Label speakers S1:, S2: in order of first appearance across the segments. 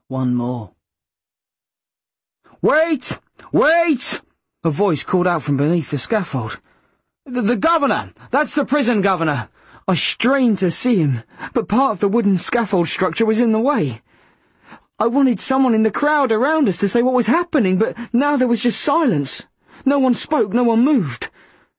S1: One more. "Wait! Wait!" a voice called out from beneath the scaffold. The governor! That's the prison governor!" I strained to see him, but part of the wooden scaffold structure was in the way. I wanted someone in the crowd around us to say what was happening, but now there was just silence. No one spoke, no one moved.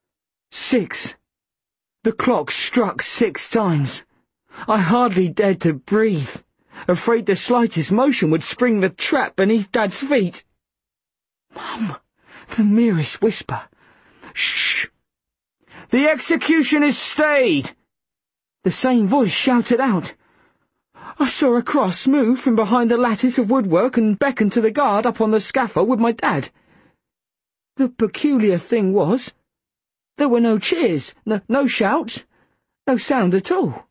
S1: 6. The clock struck 6 times. I hardly dared to breathe, afraid the slightest motion would spring the trap beneath Dad's feet. "Mum," the merest whisper. "Shh! The execution is stayed!" The same voice shouted out. I saw a cross move from behind the lattice of woodwork and beckoned to the guard up on the scaffold with my dad. The peculiar thing was, there were no cheers, no shouts, no sound at all.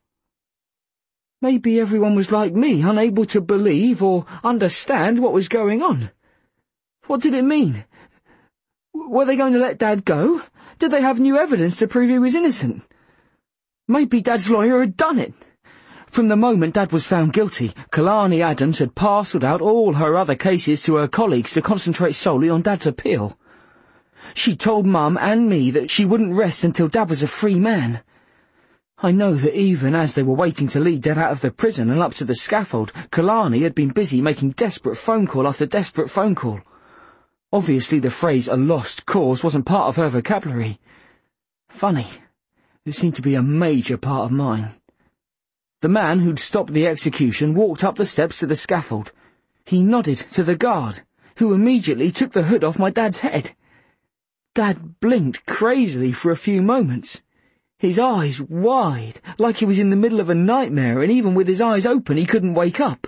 S1: Maybe everyone was like me, unable to believe or understand what was going on. What did it mean? Were they going to let Dad go? Did they have new evidence to prove he was innocent? Maybe Dad's lawyer had done it. From the moment Dad was found guilty, Kalani Adams had parcelled out all her other cases to her colleagues to concentrate solely on Dad's appeal. She told Mum and me that she wouldn't rest until Dad was a free man. I know that even as they were waiting to lead Dad out of the prison and up to the scaffold, Kalani had been busy making desperate phone call after desperate phone call. Obviously the phrase "a lost cause" wasn't part of her vocabulary. Funny, it seemed to be a major part of mine. The man who'd stopped the execution walked up the steps to the scaffold. He nodded to the guard, who immediately took the hood off my Dad's head. Dad blinked crazily for a few moments, his eyes wide, like he was in the middle of a nightmare, and even with his eyes open he couldn't wake up.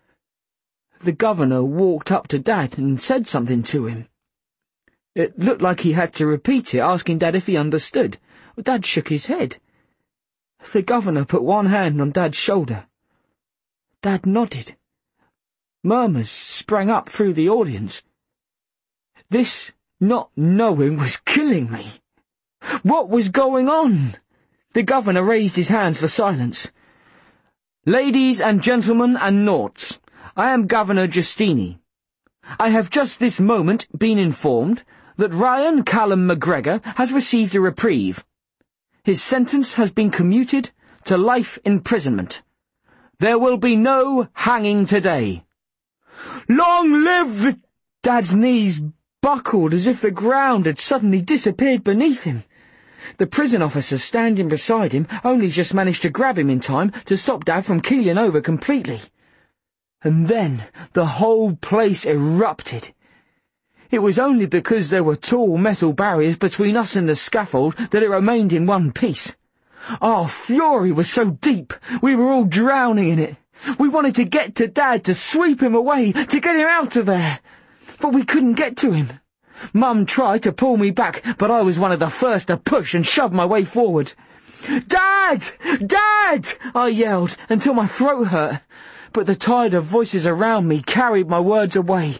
S1: The governor walked up to Dad and said something to him. It looked like he had to repeat it, asking Dad if he understood. Dad shook his head. The governor put one hand on Dad's shoulder. Dad nodded. Murmurs sprang up through the audience. This not knowing was killing me. What was going on? The governor raised his hands for silence. "Ladies and gentlemen and noughts, I am Governor Giustini. I have just this moment been informed that Ryan Callum McGregor has received a reprieve. His sentence has been commuted to life imprisonment. There will be no hanging today." "Long live the—" Dad's knees buckled as if the ground had suddenly disappeared beneath him. The prison officer standing beside him only just managed to grab him in time to stop Dad from keeling over completely. And then the whole place erupted. It was only because there were tall metal barriers between us and the scaffold that it remained in one piece. Our fury was so deep, we were all drowning in it. We wanted to get to Dad, to sweep him away, to get him out of there. But we couldn't get to him. Mum tried to pull me back, but I was one of the first to push and shove my way forward. "Dad! Dad!" I yelled, until my throat hurt. But the tide of voices around me carried my words away.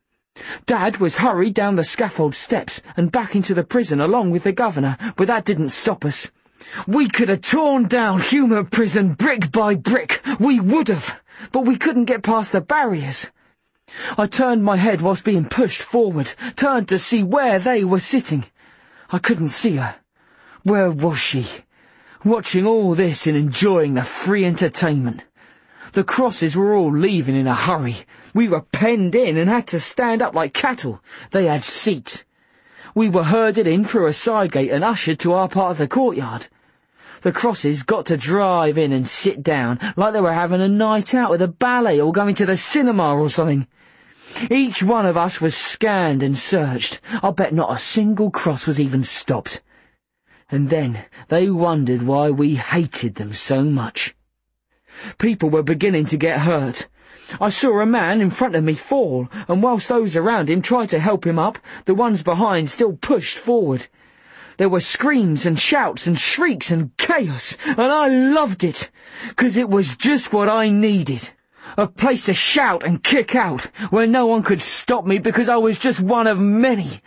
S1: Dad was hurried down the scaffold steps and back into the prison along with the governor, but that didn't stop us. We could have torn down Humour Prison brick by brick. We would have, but we couldn't get past the barriers. I turned my head whilst being pushed forward, turned to see where they were sitting. I couldn't see her. Where was she? Watching all this and enjoying the free entertainment. The crosses were all leaving in a hurry. We were penned in and had to stand up like cattle. They had seats. We were herded in through a side gate and ushered to our part of the courtyard. The crosses got to drive in and sit down like they were having a night out with a ballet or going to the cinema or something. Each one of us was scanned and searched. I'll bet not a single cross was even stopped. And then they wondered why we hated them so much. People were beginning to get hurt. I saw a man in front of me fall, and whilst those around him tried to help him up, the ones behind still pushed forward. There were screams and shouts and shrieks and chaos, and I loved it, 'cause it was just what I needed. A place to shout and kick out, where no one could stop me because I was just one of many.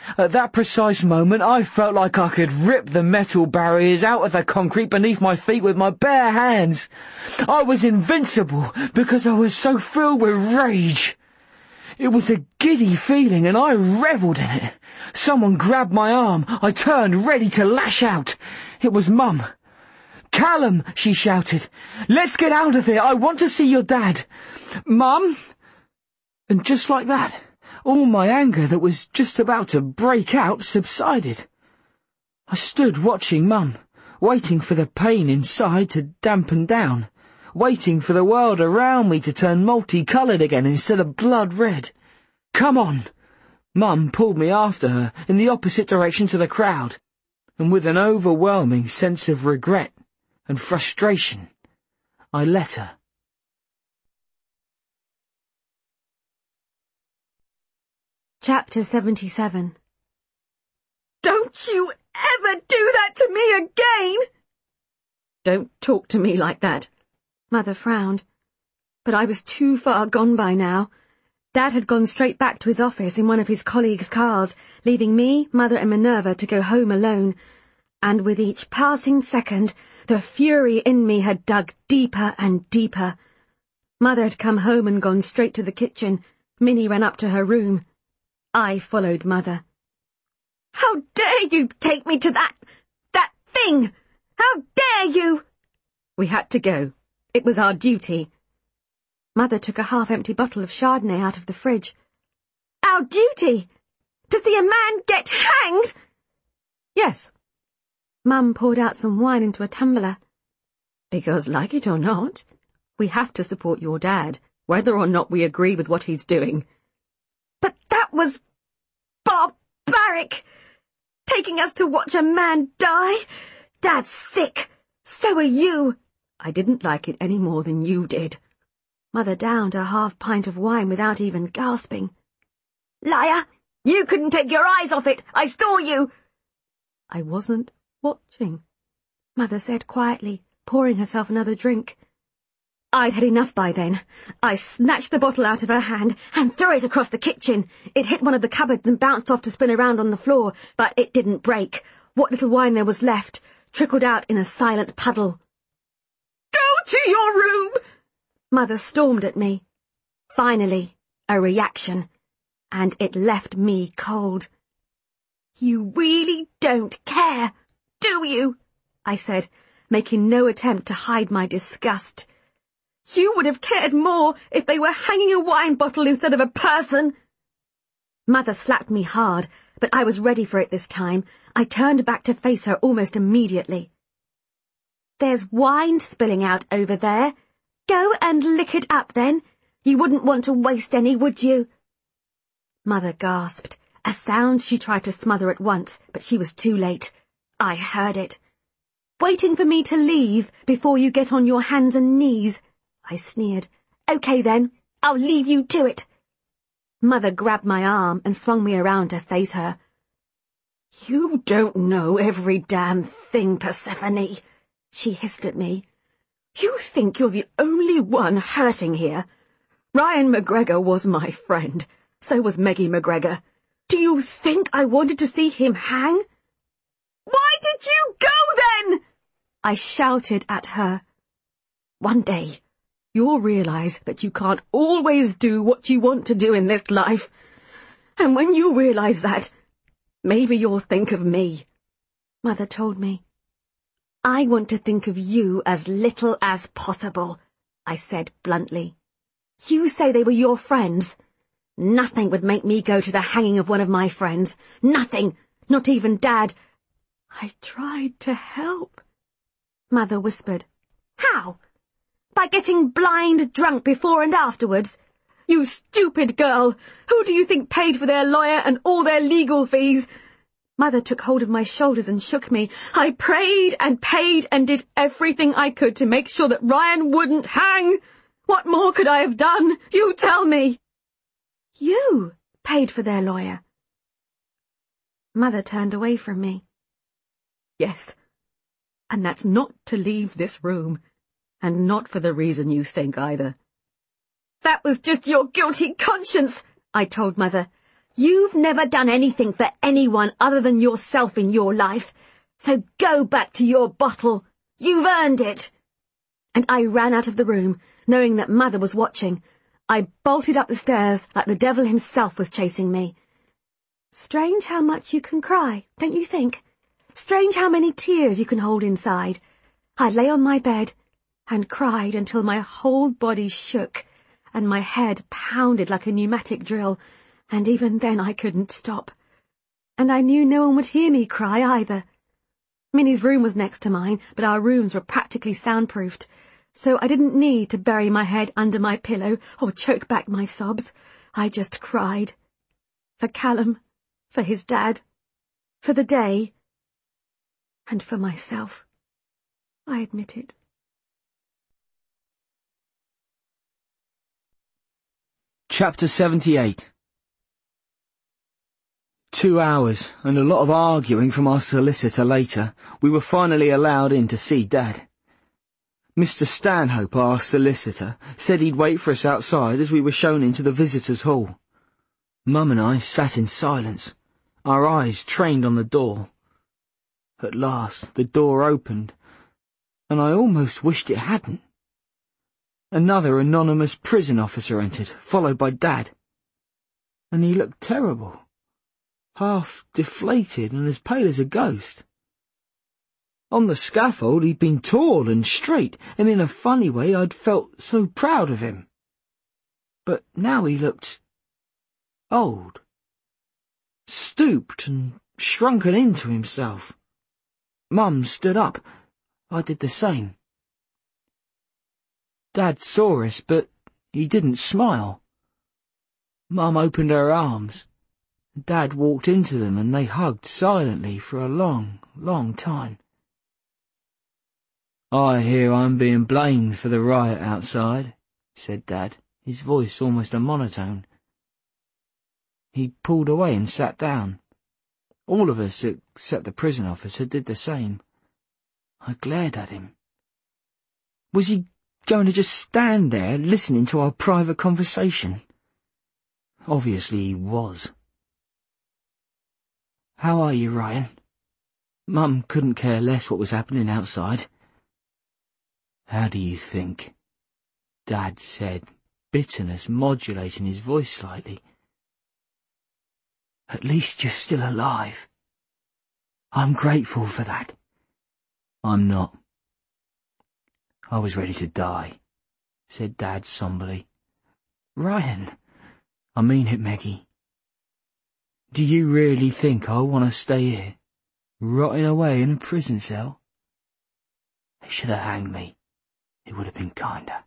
S1: At that precise moment, I felt like I could rip the metal barriers out of the concrete beneath my feet with my bare hands. I was invincible because I was so filled with rage. It was a giddy feeling, and I revelled in it. Someone grabbed my arm. I turned, ready to lash out. It was Mum. "Callum," she shouted. "Let's get out of here. I want to see your dad." "Mum?" And just like that, all my anger that was just about to break out subsided. I stood watching Mum, waiting for the pain inside to dampen down, waiting for the world around me to turn multicoloured again instead of blood red. "Come on." Mum pulled me after her in the opposite direction to the crowd, and with an overwhelming sense of regret and frustration, I let her.
S2: Chapter 77. Don't you ever do that to me again! Don't talk to me like that. Mother frowned. But I was too far gone by now. Dad had gone straight back to his office in one of his colleagues' cars, leaving me, Mother and Minerva to go home alone. And with each passing second, the fury in me had dug deeper and deeper. Mother had come home and gone straight to the kitchen. Minnie ran up to her room. I followed Mother. "How dare you take me to that thing! How dare you!" We had to go. It was our duty. Mother took a half-empty bottle of Chardonnay out of the fridge. "Our duty? To see a man get hanged?" "Yes." Mum poured out some wine into a tumbler. "Because, like it or not, we have to support your dad, whether or not we agree with what he's doing." "But that was barbaric! Taking us to watch a man die? Dad's sick. So are you." "I didn't like it any more than you did." Mother downed a half-pint of wine without even gasping. "Liar! You couldn't take your eyes off it! I saw you!" "I wasn't watching," Mother said quietly, pouring herself another drink. I'd had enough by then. I snatched the bottle out of her hand and threw it across the kitchen. It hit one of the cupboards and bounced off to spin around on the floor, but it didn't break. What little wine there was left trickled out in a silent puddle. "Go to your room!" Mother stormed at me. Finally, a reaction, and it left me cold. "You really don't care, do you?" I said, making no attempt to hide my disgust. "You would have cared more if they were hanging a wine bottle instead of a person." Mother slapped me hard, but I was ready for it this time. I turned back to face her almost immediately. "There's wine spilling out over there. Go and lick it up then. You wouldn't want to waste any, would you?" Mother gasped, a sound she tried to smother at once, but she was too late. I heard it. "Waiting for me to leave before you get on your hands and knees," I sneered. "Okay then, I'll leave you to it." Mother grabbed my arm and swung me around to face her. "You don't know every damn thing, Persephone," she hissed at me. "You think you're the only one hurting here. Ryan McGregor was my friend. So was Meggie McGregor. Do you think I wanted to see him hang?" "Why did you go then?" I shouted at her. "One day, you'll realize that you can't always do what you want to do in this life. And when you realize that, maybe you'll think of me," Mother told me. "I want to think of you as little as possible," I said bluntly. "You say they were your friends. Nothing would make me go to the hanging of one of my friends. Nothing, not even Dad." "I tried to help," Mother whispered. "How? By getting blind drunk before and afterwards? You stupid girl! Who do you think paid for their lawyer and all their legal fees?" Mother took hold of my shoulders and shook me. "I prayed and paid and did everything I could to make sure that Ryan wouldn't hang. What more could I have done? You tell me." "You paid for their lawyer?" Mother turned away from me. "Yes, and that's not to leave this room. And not for the reason you think, either." "That was just your guilty conscience," I told Mother. You've never done anything for anyone other than yourself in your life, so go back to your bottle. You've earned it. And I ran out of the room, knowing that Mother was watching. I bolted up the stairs like the devil himself was chasing me. Strange how much you can cry, don't you think? Strange how many tears you can hold inside. I lay on my bed and cried until my whole body shook and my head pounded like a pneumatic drill, and even then I couldn't stop. And I knew no one would hear me cry either. Minnie's room was next to mine, but our rooms were practically soundproofed, so I didn't need to bury my head under my pillow or choke back my sobs. I just cried. For Callum, for his dad, for the day, and for myself. I admit it.
S1: Chapter 78. 2 hours, and a lot of arguing from our solicitor later, we were finally allowed in to see Dad. Mr. Stanhope, our solicitor, said he'd wait for us outside as we were shown into the visitors' hall. Mum and I sat in silence, our eyes trained on the door. At last the door opened, and I almost wished it hadn't. Another anonymous prison officer entered, followed by Dad. And he looked terrible. Half deflated and as pale as a ghost. On the scaffold he'd been tall and straight, and in a funny way I'd felt so proud of him. But now he looked old, stooped and shrunken into himself. Mum stood up. I did the same. Dad saw us, but he didn't smile. Mum opened her arms. Dad walked into them and they hugged silently for a long, long time. "I hear I'm being blamed for the riot outside," said Dad, his voice almost a monotone. He pulled away and sat down. All of us, except the prison officer, did the same. I glared at him. Was he going to just stand there listening to our private conversation? Obviously he was. "How are you, Ryan?" Mum couldn't care less what was happening outside. "How do you think?" Dad said, bitterness modulating his voice slightly. "At least you're still alive. I'm grateful for that." "I'm not. I was ready to die," said Dad somberly. "Ryan." "I mean it, Meggie. Do you really think I want to stay here, rotting away in a prison cell? They should have hanged me. It would have been kinder."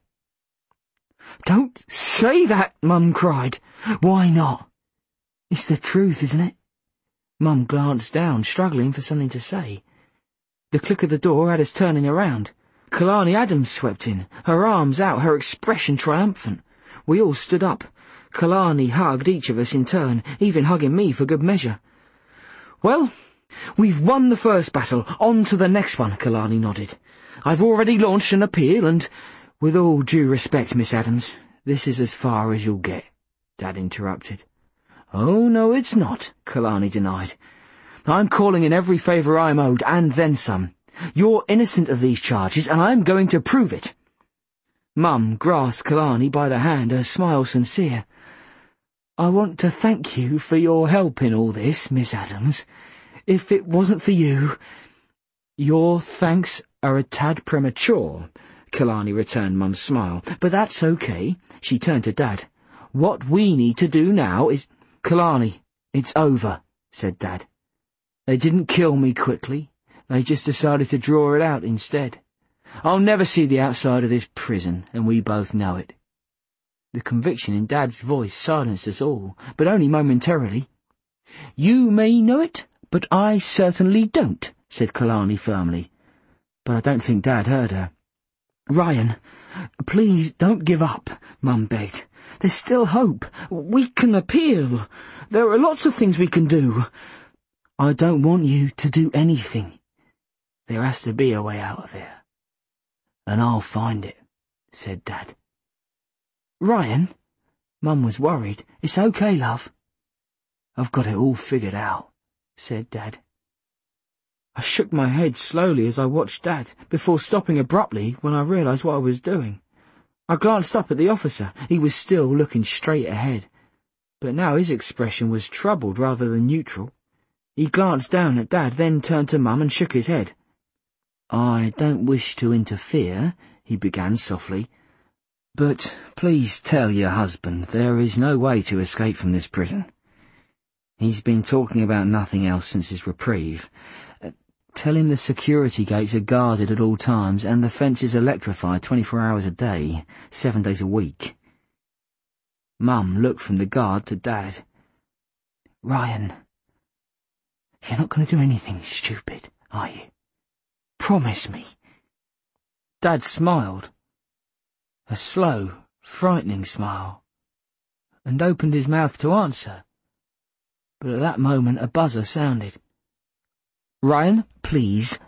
S1: "Don't say that," Mum cried. "Why not? It's the truth, isn't it?" Mum glanced down, struggling for something to say. The click of the door had us turning around. Kalani Adams swept in, her arms out, her expression triumphant. We all stood up. Kalani hugged each of us in turn, even hugging me for good measure. "Well, we've won the first battle. On to the next one," Kalani nodded. "I've already launched an appeal and, with all due respect, Miss Adams, this is as far as you'll get," Dad interrupted. "Oh, no, it's not," Kalani denied. "I'm calling in every favour I'm owed, and then some. You're innocent of these charges, and I'm going to prove it." Mum grasped Kalani by the hand, her smile sincere. "I want to thank you for your help in all this, Miss Adams. If it wasn't for you—" "Your thanks are a tad premature," Kalani returned Mum's smile. "But that's okay." She turned to Dad. "What we need to do now is—" "Kalani, it's over," said Dad. "They didn't kill me quickly. They just decided to draw it out instead. I'll never see the outside of this prison, and we both know it." The conviction in Dad's voice silenced us all, but only momentarily. "You may know it, but I certainly don't," said Kalani firmly. But I don't think Dad heard her. "Ryan, please don't give up," Mum begged. "There's still hope. We can appeal. There are lots of things we can do." "I don't want you to do anything. There has to be a way out of here. And I'll find it," said Dad. "Ryan?" Mum was worried. "It's okay, love." "I've got it all figured out," said Dad. I shook my head slowly as I watched Dad, before stopping abruptly when I realised what I was doing. I glanced up at the officer. He was still looking straight ahead, but now his expression was troubled rather than neutral. He glanced down at Dad, then turned to Mum and shook his head. "I don't wish to interfere," he began softly, "but please tell your husband there is no way to escape from this prison. He's been talking about nothing else since his reprieve. Tell him the security gates are guarded at all times and the fence is electrified 24 hours a day, 7 days a week." Mum looked from the guard to Dad. "Ryan, you're not going to do anything stupid, are you? Promise me." Dad smiled, a slow, frightening smile, and opened his mouth to answer. But at that moment a buzzer sounded. "Ryan, please,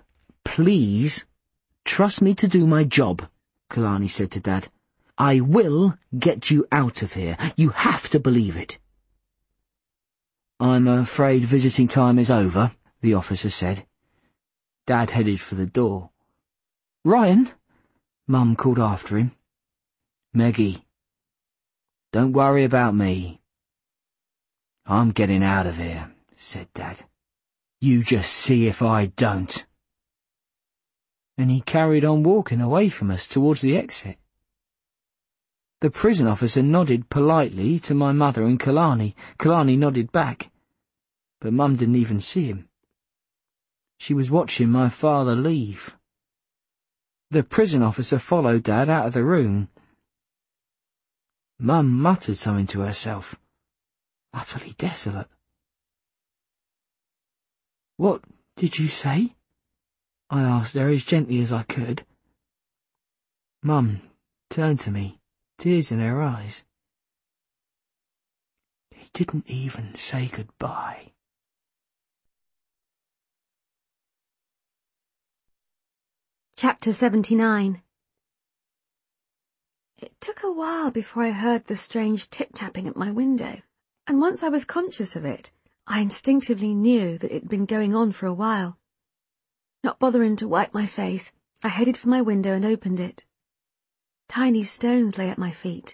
S1: trust me to do my job," Kalani said to Dad. "I will get you out of here. You have to believe it." "I'm afraid visiting time is over," the officer said. Dad headed for the door. "Ryan," Mum called after him. "Meggie, don't worry about me. I'm getting out of here," said Dad. "You just see if I don't." And he carried on walking away from us towards the exit. The prison officer nodded politely to my mother and Kalani. Kalani nodded back, but Mum didn't even see him. She was watching my father leave. The prison officer followed Dad out of the room. Mum muttered something to herself, utterly desolate. "What did you say?" I asked her as gently as I could. Mum turned to me, tears in her eyes. "He didn't even say goodbye."
S2: Chapter 79. It took a while before I heard the strange tip-tapping at my window, and once I was conscious of it, I instinctively knew that it had been going on for a while. Not bothering to wipe my face, I headed for my window and opened it. Tiny stones lay at my feet.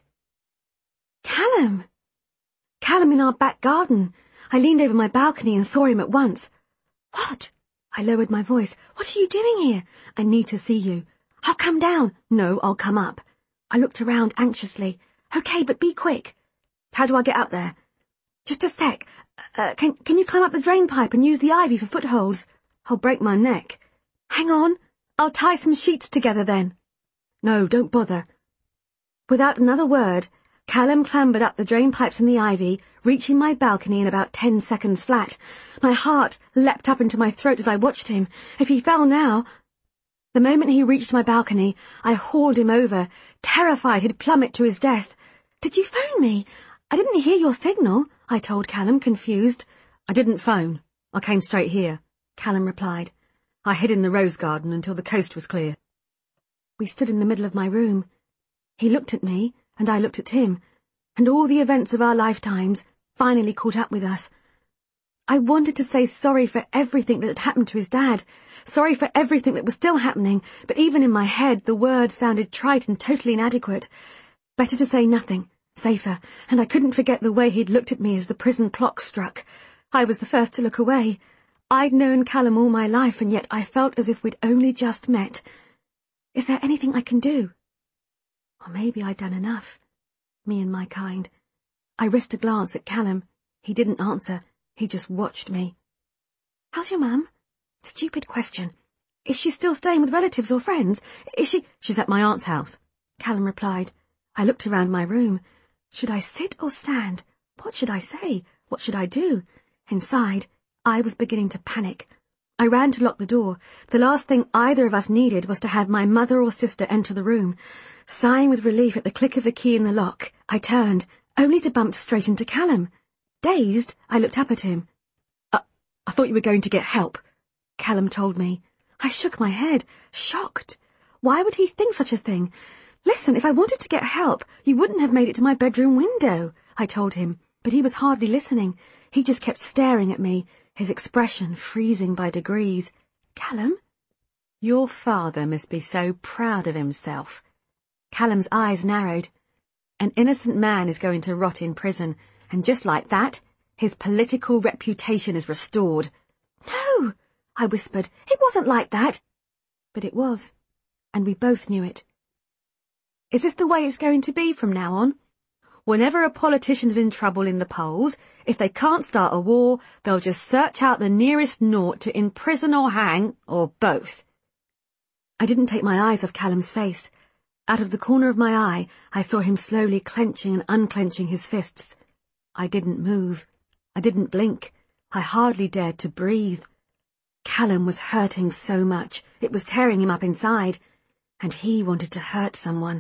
S2: Callum! Callum in our back garden. I leaned over my balcony and saw him at once. "What?" I lowered my voice. "What are you doing here?" "I need to see you." "I'll come down." "No, I'll come up." I looked around anxiously. "Okay, but be quick." "How do I get up there?" "Just a sec. Can you climb up the drain pipe and use the ivy for footholds?" "I'll break my neck." "Hang on. I'll tie some sheets together then." "No, don't bother." Without another word, Callum clambered up the drain pipes and the ivy, reaching my balcony in about 10 seconds flat. My heart leapt up into my throat as I watched him. If he fell now... The moment he reached my balcony, I hauled him over, terrified he'd plummet to his death. "Did you phone me? I didn't hear your signal," I told Callum, confused. "I didn't phone. I came straight here," Callum replied. "I hid in the rose garden until the coast was clear." We stood in the middle of my room. He looked at me, and I looked at him, and all the events of our lifetimes finally caught up with us. I wanted to say sorry for everything that had happened to his dad, sorry for everything that was still happening, but even in my head the words sounded trite and totally inadequate. Better to say nothing, safer, and I couldn't forget the way he'd looked at me as the prison clock struck. I was the first to look away. I'd known Callum all my life, and yet I felt as if we'd only just met. Is there anything I can do? Or maybe I'd done enough. Me and my kind. I risked a glance at Callum. He didn't answer. He just watched me. "How's your mum?" Stupid question. "Is she still staying with relatives or friends? Is she—" "She's at my aunt's house," Callum replied. I looked around my room. Should I sit or stand? What should I say? What should I do? Inside, I was beginning to panic. I ran to lock the door. The last thing either of us needed was to have my mother or sister enter the room. Sighing with relief at the click of the key in the lock, I turned, only to bump straight into Callum. Dazed, I looked up at him. I thought you were going to get help," Callum told me. I shook my head, shocked. Why would he think such a thing? "Listen, if I wanted to get help, you wouldn't have made it to my bedroom window," I told him, but he was hardly listening. He just kept staring at me, his expression freezing by degrees. "Callum?" "Your father must be so proud of himself." Callum's eyes narrowed. "An innocent man is going to rot in prison, and just like that, his political reputation is restored." "No," I whispered. "It wasn't like that." But it was, and we both knew it. "Is this the way it's going to be from now on? Whenever a politician's in trouble in the polls, if they can't start a war, they'll just search out the nearest naught to imprison or hang, or both." I didn't take my eyes off Callum's face. Out of the corner of my eye, I saw him slowly clenching and unclenching his fists. I didn't move. I didn't blink. I hardly dared to breathe. Callum was hurting so much, it was tearing him up inside, and he wanted to hurt someone.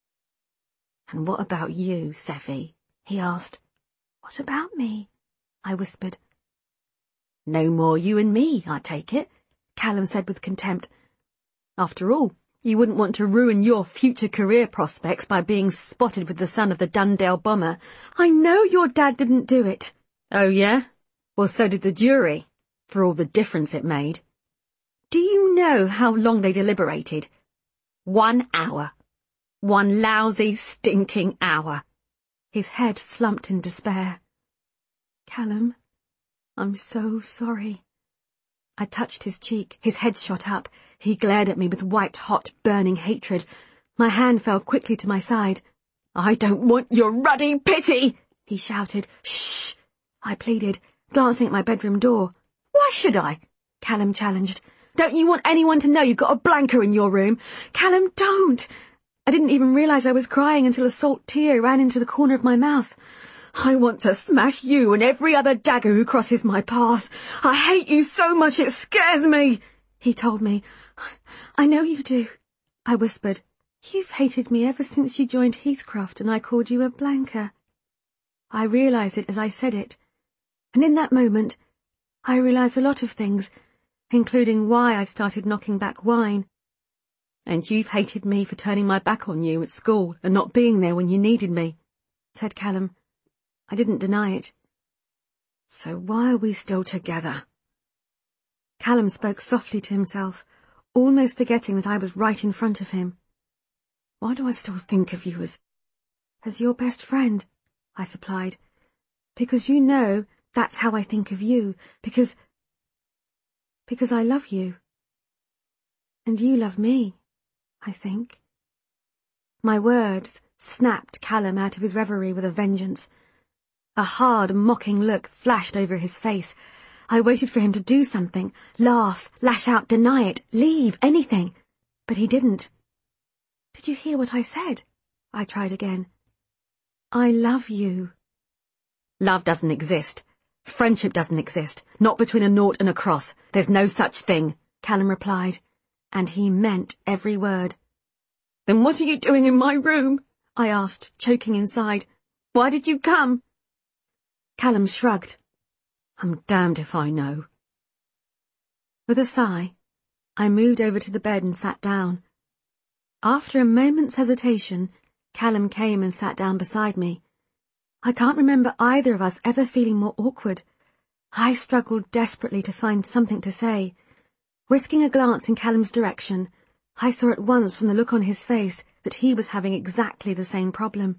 S2: "And what about you, Seffi?" he asked. "What about me?" I whispered. "No more you and me, I take it," Callum said with contempt. "After all, you wouldn't want to ruin your future career prospects by being spotted with the son of the Dundale bomber." "I know your dad didn't do it." "Oh, yeah? Well, so did the jury, for all the difference it made." "Do you know how long they deliberated?" 1 hour. 1 lousy, stinking hour. His head slumped in despair. "Callum, I'm so sorry." I touched his cheek. His head shot up. He glared at me with white-hot, burning hatred. My hand fell quickly to my side. "I don't want your ruddy pity!" he shouted. "Shh!" I pleaded, glancing at my bedroom door. "Why should I?" Callum challenged. "Don't you want anyone to know you've got a blanker in your room?" "Callum, don't!" I didn't even realise I was crying until a salt tear ran into the corner of my mouth. "I want to smash you and every other dagger who crosses my path. I hate you so much it scares me," he told me. "I know you do," I whispered. "You've hated me ever since you joined Heathcroft and I called you a blanker." I realised it as I said it, and in that moment I realised a lot of things, including why I'd started knocking back wine. "And you've hated me for turning my back on you at school and not being there when you needed me," said Callum. I didn't deny it. "So why are we still together?" Callum spoke softly to himself, almost forgetting that I was right in front of him. "Why do I still think of you as your best friend?" I supplied. "Because you know that's how I think of you, because I love you. And you love me, I think." My words snapped Callum out of his reverie with a vengeance. A hard, mocking look flashed over his face. I waited for him to do something, laugh, lash out, deny it, leave, anything. But he didn't. "Did you hear what I said?" I tried again. "I love you." "Love doesn't exist. Friendship doesn't exist. Not between a naught and a cross. There's no such thing," Callum replied. And he meant every word. "Then what are you doing in my room?" I asked, choking inside. "Why did you come?" Callum shrugged. "I'm damned if I know." With a sigh, I moved over to the bed and sat down. After a moment's hesitation, Callum came and sat down beside me. I can't remember either of us ever feeling more awkward. I struggled desperately to find something to say. Risking a glance in Callum's direction, I saw at once from the look on his face that he was having exactly the same problem.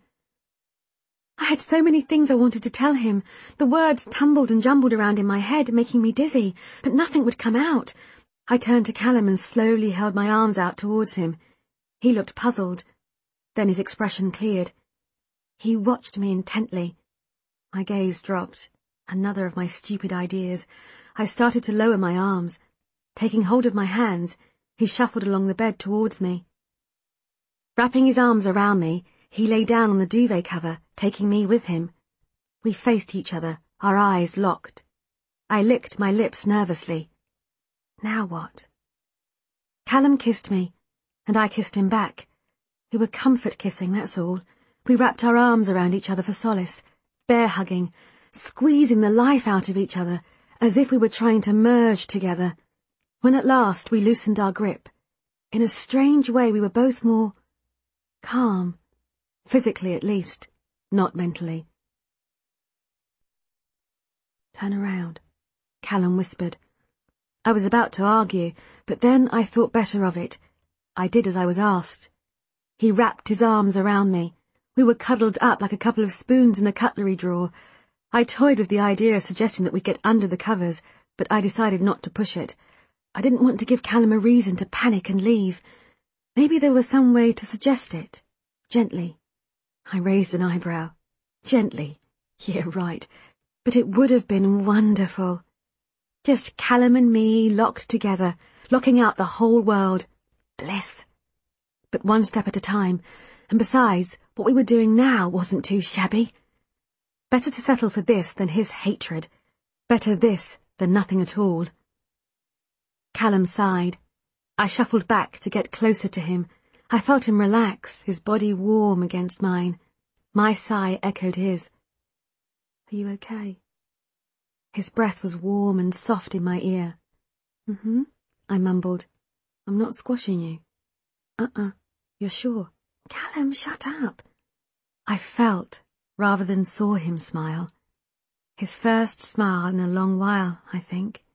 S2: I had so many things I wanted to tell him. The words tumbled and jumbled around in my head, making me dizzy, but nothing would come out. I turned to Callum and slowly held my arms out towards him. He looked puzzled. Then his expression cleared. He watched me intently. My gaze dropped. Another of my stupid ideas. I started to lower my arms. Taking hold of my hands, he shuffled along the bed towards me. Wrapping his arms around me, he lay down on the duvet cover, taking me with him. We faced each other, our eyes locked. I licked my lips nervously. Now what? Callum kissed me, and I kissed him back. We were comfort kissing, that's all. We wrapped our arms around each other for solace, bear hugging, squeezing the life out of each other, as if we were trying to merge together. When at last we loosened our grip, in a strange way we were both more calm, physically at least, not mentally. Turn around, Callum whispered. I was about to argue, but then I thought better of it. I did as I was asked. He wrapped his arms around me. We were cuddled up like a couple of spoons in the cutlery drawer. I toyed with the idea of suggesting that we get under the covers, but I decided not to push it. I didn't want to give Callum a reason to panic and leave. Maybe there was some way to suggest it. Gently. I raised an eyebrow. Gently. Yeah, right. But it would have been wonderful. Just Callum and me locked together, locking out the whole world. Bliss. But one step at a time, and besides, what we were doing now wasn't too shabby. Better to settle for this than his hatred. Better this than nothing at all. Callum sighed. I shuffled back to get closer to him. I felt him relax, his body warm against mine. My sigh echoed his. Are you okay? His breath was warm and soft in my ear. I mumbled. I'm not squashing you. You're sure? Callum, shut up. I felt, rather than saw him smile. His first smile in a long while, I think.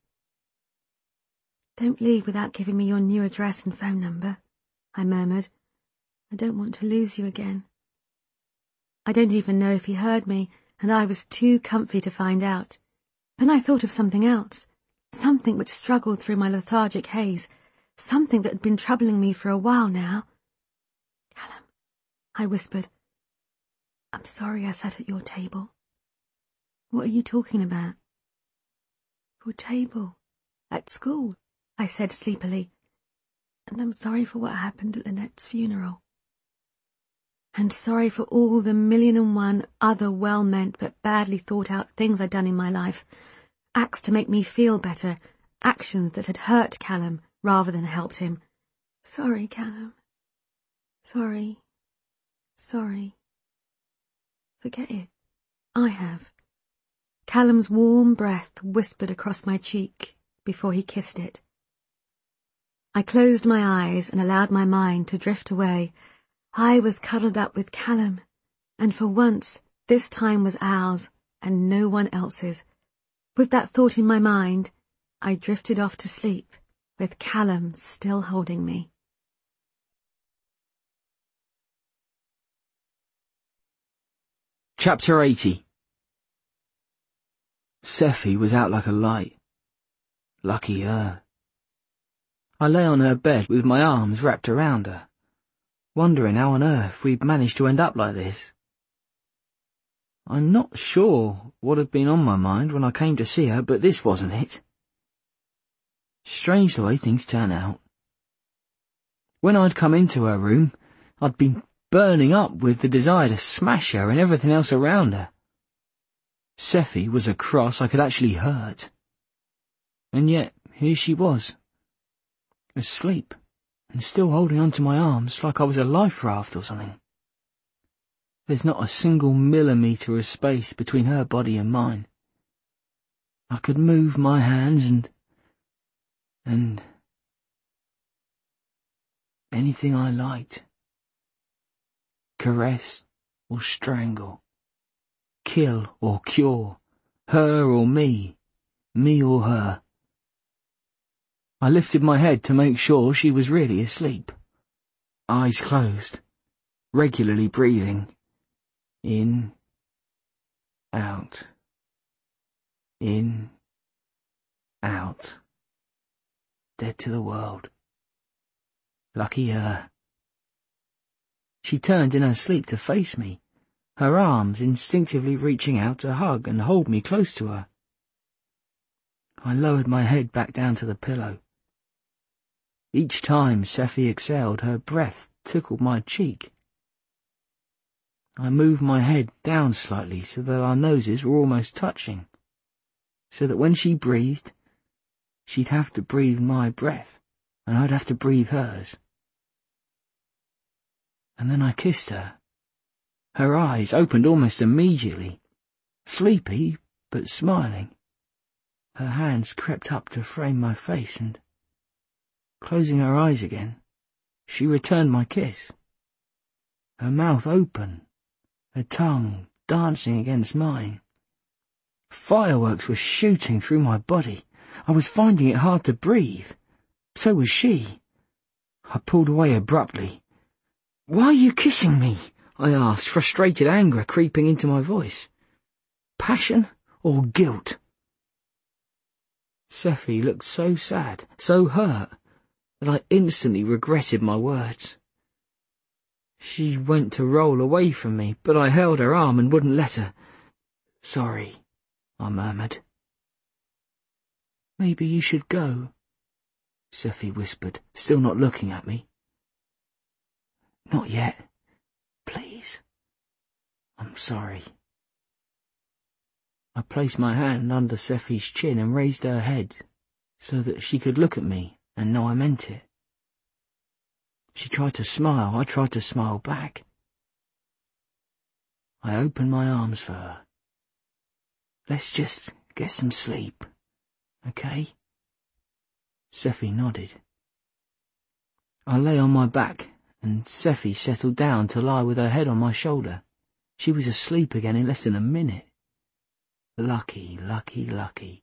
S2: Don't leave without giving me your new address and phone number, I murmured. I don't want to lose you again. I don't even know if he heard me, and I was too comfy to find out. Then I thought of something else, something which struggled through my lethargic haze, something that had been troubling me for a while now. Callum, I whispered. I'm sorry I sat at your table. What are you talking about? Your table. At school, I said sleepily. And I'm sorry for what happened at Lynette's funeral. And sorry for all the 1,000,001 other well-meant but badly thought-out things I'd done in my life. Acts to make me feel better, actions that had hurt Callum rather than helped him. Sorry, Callum. Sorry. Sorry. Forget it. I have. Callum's warm breath whispered across my cheek before he kissed it. I closed my eyes and allowed my mind to drift away. I was cuddled up with Callum, and for once this time was ours and no one else's. With that thought in my mind, I drifted off to sleep, with Callum still holding me.
S1: Chapter 80. Seffi was out like a light. Lucky her. I lay on her bed with my arms wrapped around her, wondering how on earth we'd managed to end up like this. I'm not sure what had been on my mind when I came to see her, but this wasn't it. Strange the way things turn out. When I'd come into her room, I'd been burning up with the desire to smash her and everything else around her. Seffi was a cross I could actually hurt. And yet, here she was, asleep, and still holding onto my arms like I was a life raft or something. There's not a single millimetre of space between her body and mine. I could move my hands and anything I liked. Caress or strangle. Kill or cure. Her or me. Me or her. I lifted my head to make sure she was really asleep. Eyes closed. Regularly breathing. In. Out. In. Out. Dead to the world. Lucky her. She turned in her sleep to face me, her arms instinctively reaching out to hug and hold me close to her. I lowered my head back down to the pillow. Each time Seffi exhaled, her breath tickled my cheek. I moved my head down slightly so that our noses were almost touching, so that when she breathed, she'd have to breathe my breath, and I'd have to breathe hers. And then I kissed her. Her eyes opened almost immediately, sleepy but smiling. Her hands crept up to frame my face and, closing her eyes again, she returned my kiss. Her mouth open, her tongue dancing against mine. Fireworks were shooting through my body. I was finding it hard to breathe. So was she. I pulled away abruptly. "Why are you kissing me?" I asked, frustrated anger creeping into my voice. Passion or guilt? Seffi looked so sad, so hurt, that I instantly regretted my words. She went to roll away from me, but I held her arm and wouldn't let her. "Sorry," I murmured. "Maybe you should go," Seffi whispered, still not looking at me. "Not yet. Please. I'm sorry." I placed my hand under Seffi's chin and raised her head so that she could look at me and know I meant it. She tried to smile. I tried to smile back. I opened my arms for her. "Let's just get some sleep, okay?" Seffi nodded. I lay on my back, and Seffi settled down to lie with her head on my shoulder. She was asleep again in less than a minute. Lucky, lucky, lucky.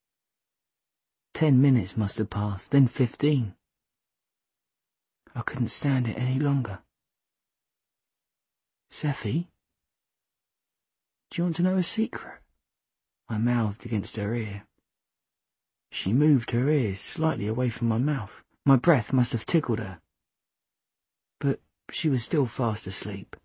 S1: 10 minutes must have passed, then 15. I couldn't stand it any longer. "Seffi, do you want to know a secret?" I mouthed against her ear. She moved her ears slightly away from my mouth. My breath must have tickled her. But she was still fast asleep.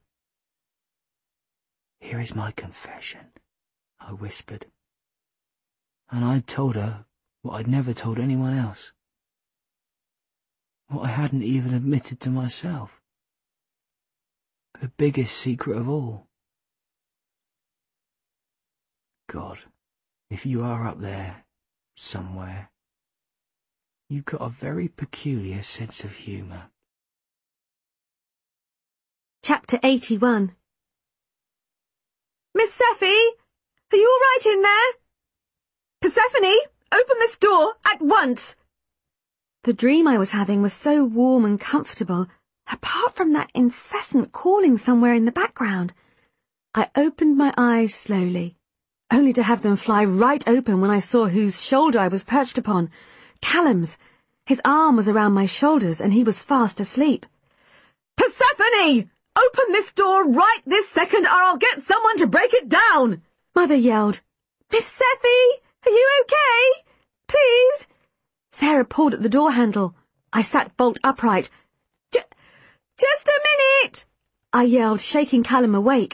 S1: "Here is my confession," I whispered. And I'd told her what I'd never told anyone else. What I hadn't even admitted to myself. The biggest secret of all. God, if you are up there, somewhere, you've got a very peculiar sense of humour.
S2: Chapter 81. "Miss Seffi, are you all right in there? Persephone, open this door at once!" The dream I was having was so warm and comfortable, apart from that incessant calling somewhere in the background. I opened my eyes slowly, only to have them fly right open when I saw whose shoulder I was perched upon. Callum's. His arm was around my shoulders, and he was fast asleep. "Persephone! Open this door right this second, or I'll get someone to break it down!" Mother yelled. "Miss Seffi, are you okay? Please?" Sarah pulled at the door handle. I sat bolt upright. Just a minute!" I yelled, shaking Callum awake.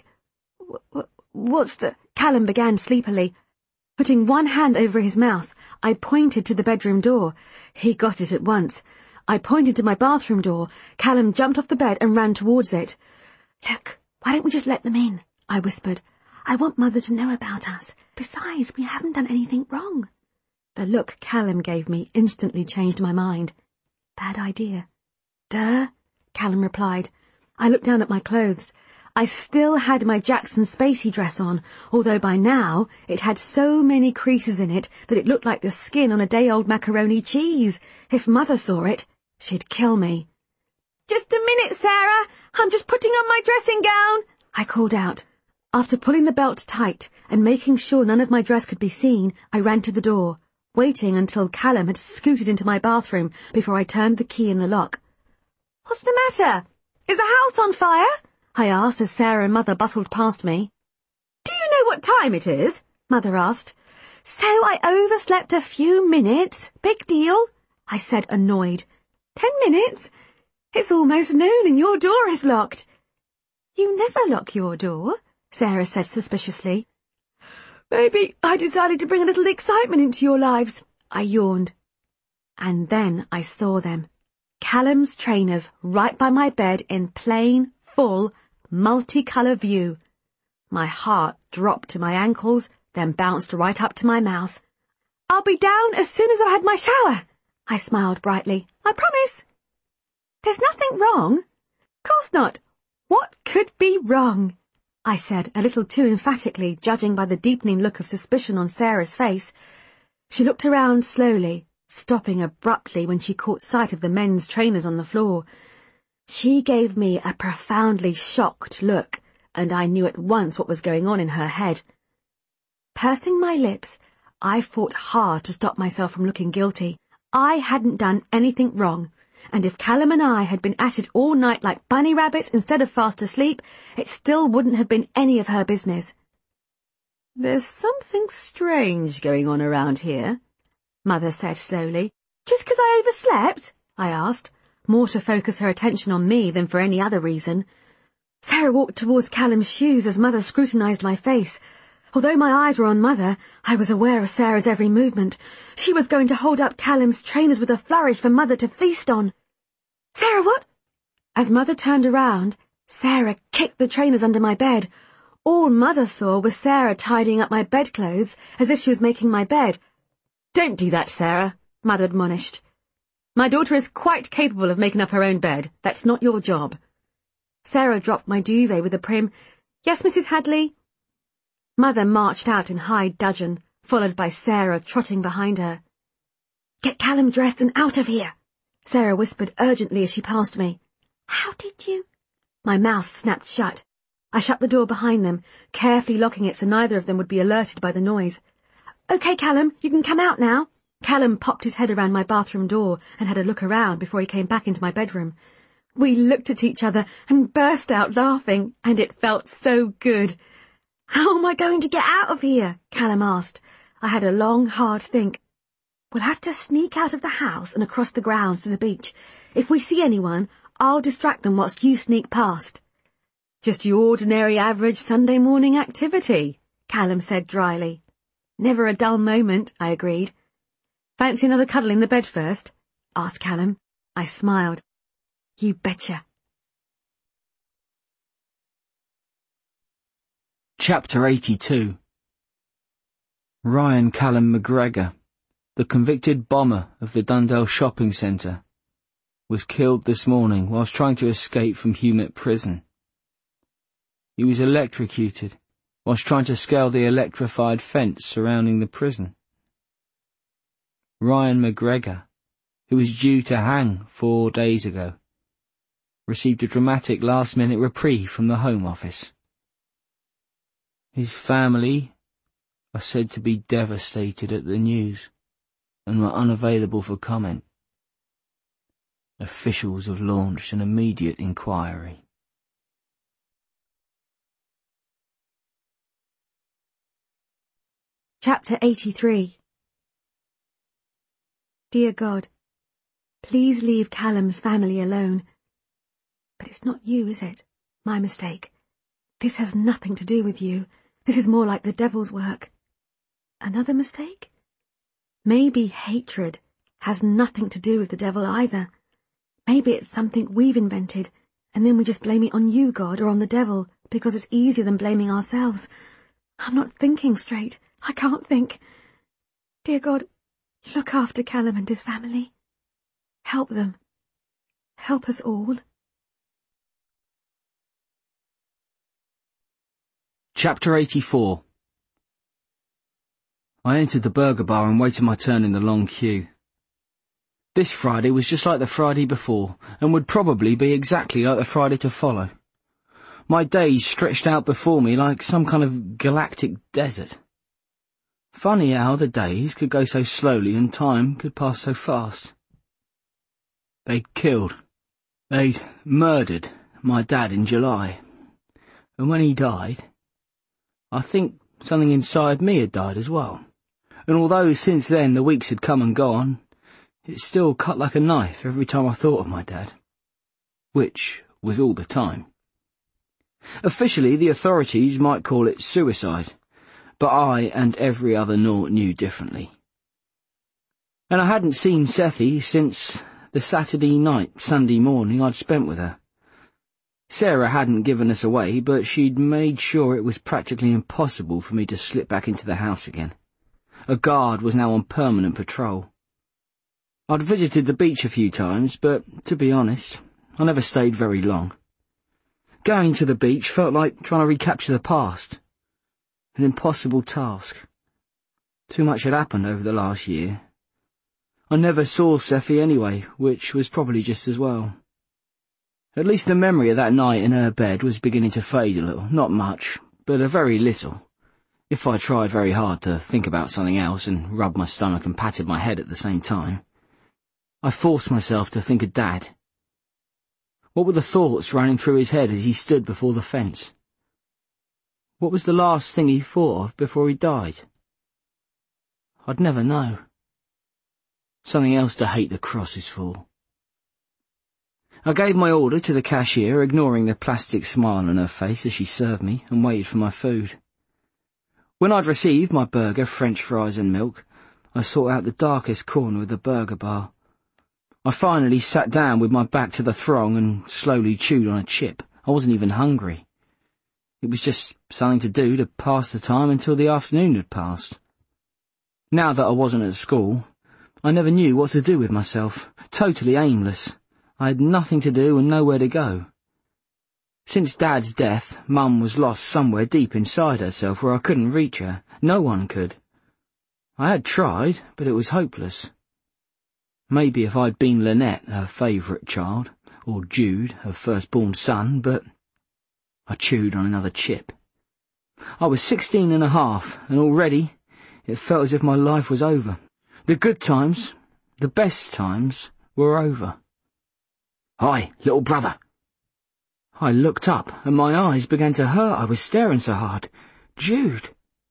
S2: What's the—" Callum began sleepily. Putting one hand over his mouth, I pointed to the bedroom door. He got it at once. I pointed to my bathroom door. Callum jumped off the bed and ran towards it. "Look, why don't we just let them in?" I whispered. "I want Mother to know about us. Besides, we haven't done anything wrong." The look Callum gave me instantly changed my mind. "Bad idea." "Duh," Callum replied. I looked down at my clothes. I still had my Jackson Spacey dress on, although by now it had so many creases in it that it looked like the skin on a day-old macaroni cheese. If Mother saw it, she'd kill me. "Just a minute, Sarah. I'm just putting on my dressing gown," I called out. After pulling the belt tight and making sure none of my dress could be seen, I ran to the door, waiting until Callum had scooted into my bathroom before I turned the key in the lock. "What's the matter? Is the house on fire?" I asked as Sarah and Mother bustled past me. "Do you know what time it is?" Mother asked. "So I overslept a few minutes. Big deal," I said, annoyed. 10 minutes? It's almost noon and your door is locked." "You never lock your door," Sarah said suspiciously. "Maybe I decided to bring a little excitement into your lives," I yawned. And then I saw them. Callum's trainers right by my bed in plain, full, multicolour view. My heart dropped to my ankles, then bounced right up to my mouth. "I'll be down as soon as I've had my shower," I smiled brightly. "I promise." "There's nothing wrong?" "Course not. What could be wrong?" I said, a little too emphatically, judging by the deepening look of suspicion on Sarah's face. She looked around slowly, stopping abruptly when she caught sight of the men's trainers on the floor. She gave me a profoundly shocked look, and I knew at once what was going on in her head. Pursing my lips, I fought hard to stop myself from looking guilty. I hadn't done anything wrong, and if Callum and I had been at it all night like bunny rabbits instead of fast asleep, it still wouldn't have been any of her business. "There's something strange going on around here," Mother said slowly. "Just 'cause I overslept?" I asked, more to focus her attention on me than for any other reason. Sarah walked towards Callum's shoes as Mother scrutinised my face. Although my eyes were on Mother, I was aware of Sarah's every movement. She was going to hold up Callum's trainers with a flourish for Mother to feast on. "Sarah, what?" As Mother turned around, Sarah kicked the trainers under my bed. All Mother saw was Sarah tidying up my bedclothes as if she was making my bed. "Don't do that, Sarah," Mother admonished. "My daughter is quite capable of making up her own bed. That's not your job." Sarah dropped my duvet with a prim, "Yes, Mrs. Hadley." Mother marched out in high dudgeon, followed by Sarah trotting behind her. "Get Callum dressed and out of here," Sarah whispered urgently as she passed me. "How did you?" My mouth snapped shut. I shut the door behind them, carefully locking it so neither of them would be alerted by the noise. "OK, Callum, you can come out now." Callum popped his head around my bathroom door and had a look around before he came back into my bedroom. We looked at each other and burst out laughing, and it felt so good. "How am I going to get out of here?" Callum asked. I had a long, hard think. "We'll have to sneak out of the house and across the grounds to the beach. If we see anyone, I'll distract them whilst you sneak past." "Just your ordinary average Sunday morning activity," Callum said dryly. "Never a dull moment," I agreed. "Fancy another cuddle in the bed first?" asked Callum. I smiled. "You betcha."
S1: Chapter 82. Ryan Callum McGregor, the convicted bomber of the Dundale shopping centre, was killed this morning whilst trying to escape from Hewmet Prison. He was electrocuted whilst trying to scale the electrified fence surrounding the prison. Ryan McGregor, who was due to hang 4 days ago, received a dramatic last-minute reprieve from the Home Office. His family are said to be devastated at the news and were unavailable for comment. Officials have launched an immediate inquiry.
S2: Chapter 83. Dear God, please leave Callum's family alone. But it's not you, is it? My mistake. This has nothing to do with you. This is more like the devil's work. Another mistake? Maybe hatred has nothing to do with the devil either. Maybe it's something we've invented, and then we just blame it on you, God, or on the devil, because it's easier than blaming ourselves. I'm not thinking straight. I can't think. Dear God, look after Callum and his family. Help them. Help us all.
S1: Chapter 84. I entered the burger bar and waited my turn in the long queue. This Friday was just like the Friday before, and would probably be exactly like the Friday to follow. My days stretched out before me like some kind of galactic desert. Funny how the days could go so slowly and time could pass so fast. They'd murdered my dad in July, and when he died, I think something inside me had died as well. And although since then the weeks had come and gone, it still cut like a knife every time I thought of my dad. Which was all the time. Officially, the authorities might call it suicide, but I and every other Naught knew differently. And I hadn't seen Sethi since the Saturday night, Sunday morning I'd spent with her. Sarah hadn't given us away, but she'd made sure it was practically impossible for me to slip back into the house again. A guard was now on permanent patrol. I'd visited the beach a few times, but, to be honest, I never stayed very long. Going to the beach felt like trying to recapture the past. An impossible task. Too much had happened over the last year. I never saw Sethi anyway, which was probably just as well. At least the memory of that night in her bed was beginning to fade a little, not much, but a very little, if I tried very hard to think about something else and rubbed my stomach and patted my head at the same time. I forced myself to think of Dad. What were the thoughts running through his head as he stood before the fence? What was the last thing he thought of before he died? I'd never know. Something else to hate the crosses for. I gave my order to the cashier, ignoring the plastic smile on her face as she served me, and waited for my food. When I'd received my burger, French fries and milk, I sought out the darkest corner of the burger bar. I finally sat down with my back to the throng and slowly chewed on a chip. I wasn't even hungry. It was just something to do to pass the time until the afternoon had passed. Now that I wasn't at school, I never knew what to do with myself, totally aimless. I had nothing to do and nowhere to go. Since Dad's death, Mum was lost somewhere deep inside herself where I couldn't reach her. No one could. I had tried, but it was hopeless. Maybe if I'd been Lynette, her favourite child, or Jude, her firstborn son, but I chewed on another chip. I was 16 and a half, and already it felt as if my life was over. The good times, the best times, were over. "Hi, little brother." I looked up, and my eyes began to hurt. I was staring so hard. Jude!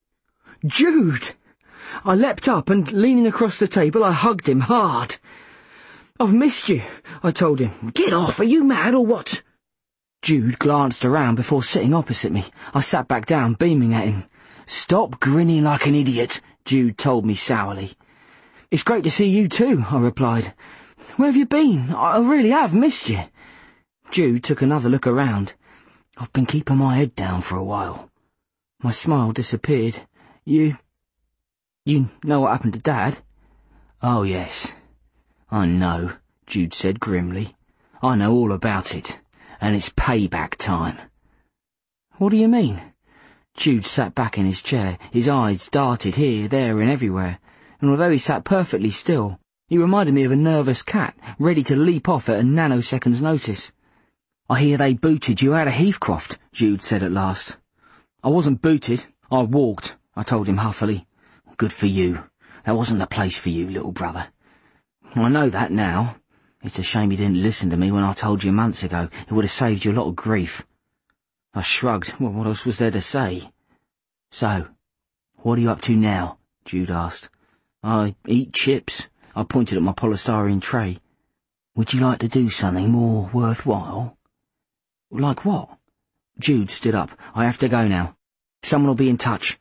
S1: Jude! I leapt up and, leaning across the table, I hugged him hard. "I've missed you," I told him. "Get off, are you mad or what?" Jude glanced around before sitting opposite me. I sat back down, beaming at him. "Stop grinning like an idiot," Jude told me sourly. "It's great to see you too," I replied. "Where have you been? I really have missed you." Jude took another look around. "I've been keeping my head down for a while." My smile disappeared. You know what happened to Dad?" "Oh, yes. I know," Jude said grimly. "I know all about it, and it's payback time." "What do you mean?" Jude sat back in his chair. His eyes darted here, there, and everywhere, and although he sat perfectly still, he reminded me of a nervous cat, ready to leap off at a nanosecond's notice. "I hear they booted you out of Heathcroft," Jude said at last. "I wasn't booted. I walked," I told him huffily. "Good for you. That wasn't the place for you, little brother." "I know that now. It's a shame you didn't listen to me when I told you months ago. It would have saved you a lot of grief." I shrugged. Well, what else was there to say? "So, what are you up to now?" Jude asked. "I eat chips." I pointed at my polystyrene tray. "Would you like to do something more worthwhile?" "Like what?" Jude stood up. "I have to go now. Someone will be in touch."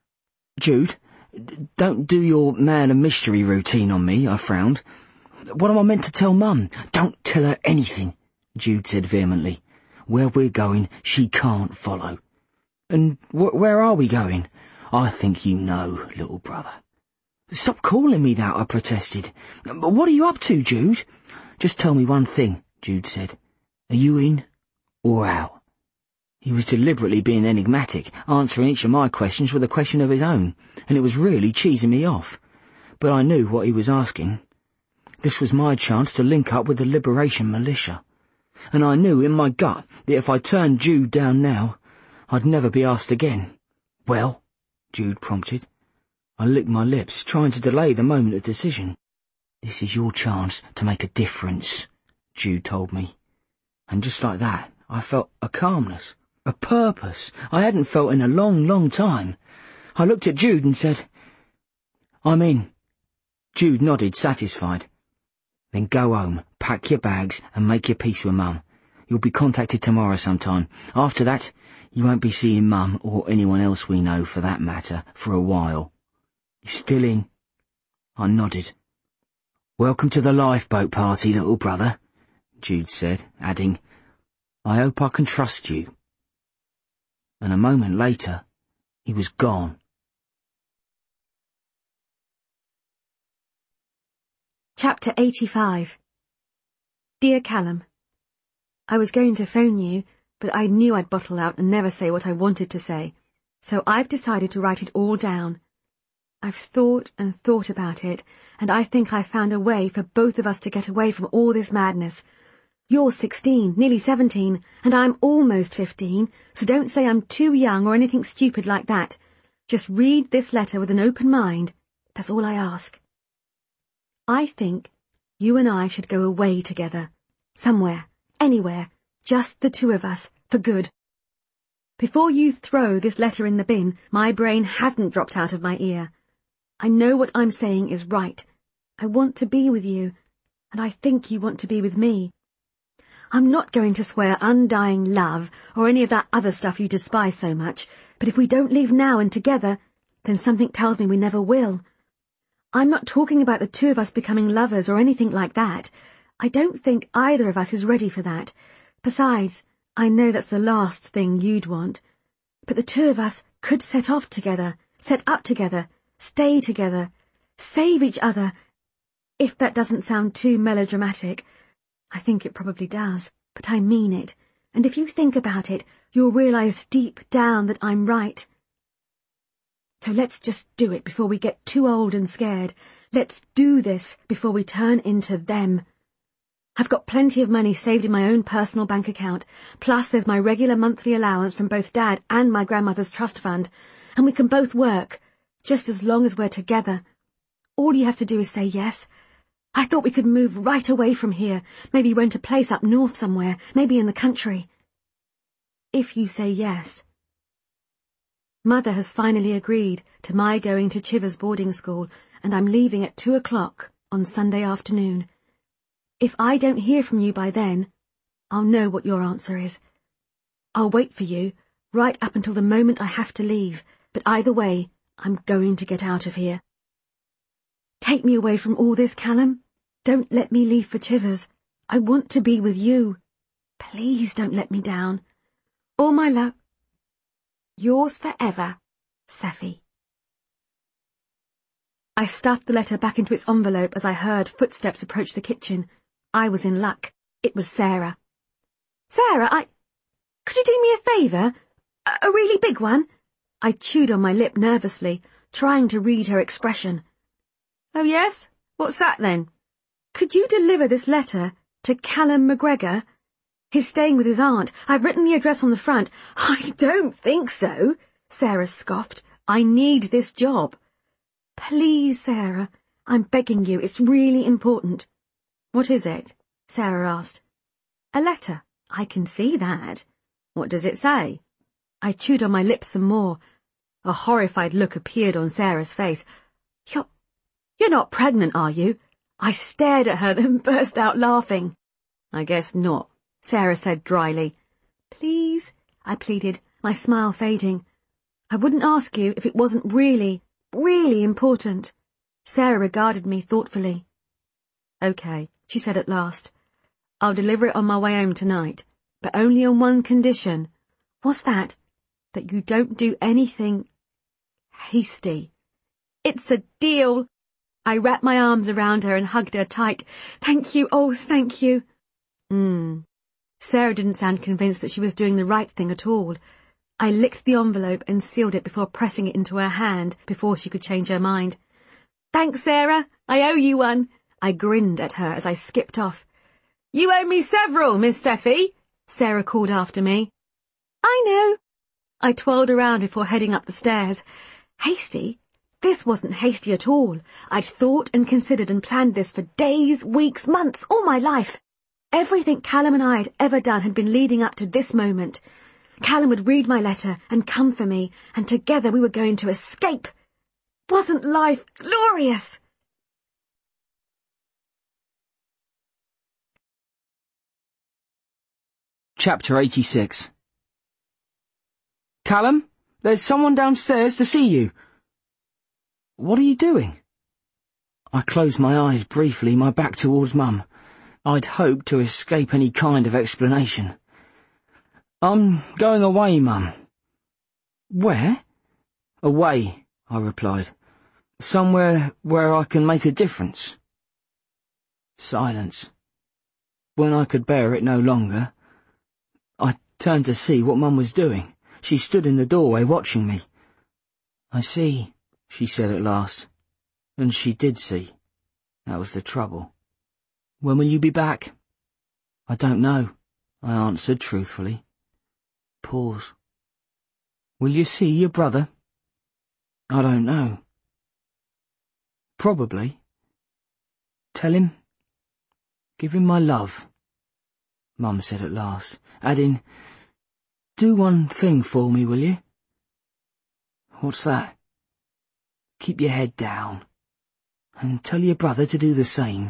S1: "Jude, don't do your man of mystery routine on me," I frowned. "What am I meant to tell Mum?" "Don't tell her anything," Jude said vehemently. "Where we're going, she can't follow." "And where are we going?" "I think you know, little brother." "Stop calling me that," I protested. "What are you up to, Jude?" "Just tell me one thing," Jude said. "Are you in or out?" He was deliberately being enigmatic, answering each of my questions with a question of his own, and it was really cheesing me off. But I knew what he was asking. This was my chance to link up with the Liberation Militia, and I knew in my gut that if I turned Jude down now, I'd never be asked again. "Well?" Jude prompted. I licked my lips, trying to delay the moment of decision. "This is your chance to make a difference," Jude told me. And just like that, I felt a calmness, a purpose I hadn't felt in a long, long time. I looked at Jude and said, "I'm in." Jude nodded, satisfied. "Then go home, pack your bags, and make your peace with Mum. You'll be contacted tomorrow sometime. After that, you won't be seeing Mum, or anyone else we know for that matter, for a while. You still in?" I nodded. "Welcome to the lifeboat party, little brother," Jude said, adding, "I hope I can trust you." And a moment later, he was gone.
S2: Chapter 85. Dear Callum, I was going to phone you, but I knew I'd bottle out and never say what I wanted to say, so I've decided to write it all down. I've thought and thought about it, and I think I've found a way for both of us to get away from all this madness. You're 16, nearly 17, and I'm almost 15, so don't say I'm too young or anything stupid like that. Just read this letter with an open mind. That's all I ask. I think you and I should go away together. Somewhere, anywhere, just the two of us, for good. Before you throw this letter in the bin, my brain hasn't dropped out of my ear. I know what I'm saying is right. I want to be with you, and I think you want to be with me. I'm not going to swear undying love or any of that other stuff you despise so much, but if we don't leave now and together, then something tells me we never will. I'm not talking about the two of us becoming lovers or anything like that. I don't think either of us is ready for that. Besides, I know that's the last thing you'd want. But the two of us could set off together, set up together, stay together, save each other. If that doesn't sound too melodramatic, I think it probably does, but I mean it. And if you think about it, you'll realize deep down that I'm right. So let's just do it before we get too old and scared. Let's do this before we turn into them. I've got plenty of money saved in my own personal bank account, plus there's my regular monthly allowance from both Dad and my grandmother's trust fund, and we can both work, just as long as we're together. All you have to do is say yes. I thought we could move right away from here, maybe rent a place up north somewhere, maybe in the country. If you say yes. Mother has finally agreed to my going to Chivers boarding school, and I'm leaving at 2 o'clock on Sunday afternoon. If I don't hear from you by then, I'll know what your answer is. I'll wait for you, right up until the moment I have to leave, but either way, I'm going to get out of here. Take me away from all this, Callum. Don't let me leave for Chivers. I want to be with you. Please don't let me down. All my love. Yours forever, Seffi. I stuffed the letter back into its envelope as I heard footsteps approach the kitchen. I was in luck. It was Sarah. Sarah, could you do me a favour? A really big one? I chewed on my lip nervously, trying to read her expression. Oh yes? What's that then? Could you deliver this letter to Callum McGregor? He's staying with his aunt. I've written the address on the front. I don't think so, Sarah scoffed. I need this job. Please, Sarah, I'm begging you. It's really important. What is it? Sarah asked. A letter. I can see that. What does it say? I chewed on my lips some more. A horrified look appeared on Sarah's face. You're not pregnant, are you? I stared at her, then burst out laughing. I guess not, Sarah said dryly. Please, I pleaded, my smile fading. I wouldn't ask you if it wasn't really important. Sarah regarded me thoughtfully. Okay, she said at last. I'll deliver it on my way home tonight, but only on one condition. What's that? That you don't do anything hasty. It's a deal. I wrapped my arms around her and hugged her tight. Thank you, oh, thank you. Sarah didn't sound convinced that she was doing the right thing at all. I licked the envelope and sealed it before pressing it into her hand before she could change her mind. Thanks, Sarah. I owe you one. I grinned at her as I skipped off. You owe me several, Miss Seffi, Sarah called after me. I know. I twirled around before heading up the stairs. Hasty? This wasn't hasty at all. I'd thought and considered and planned this for days, weeks, months, all my life. Everything Callum and I had ever done had been leading up to this moment. Callum would read my letter and come for me, and together we were going to escape. Wasn't life glorious?
S1: Chapter 86. Callum, there's someone downstairs to see you. What are you doing? I closed my eyes briefly, my back towards Mum. I'd hoped to escape any kind of explanation. I'm going away, Mum. Where? Away, I replied. Somewhere where I can make a difference. Silence. When I could bear it no longer, I turned to see what Mum was doing. She stood in the doorway watching me. I see, she said at last. And she did see. That was the trouble. When will you be back? I don't know, I answered truthfully. Pause. Will you see your brother? I don't know. Probably. Tell him. Give him my love, Mum said at last, adding, Do one thing for me, will you? What's that? Keep your head down, and tell your brother to do the same.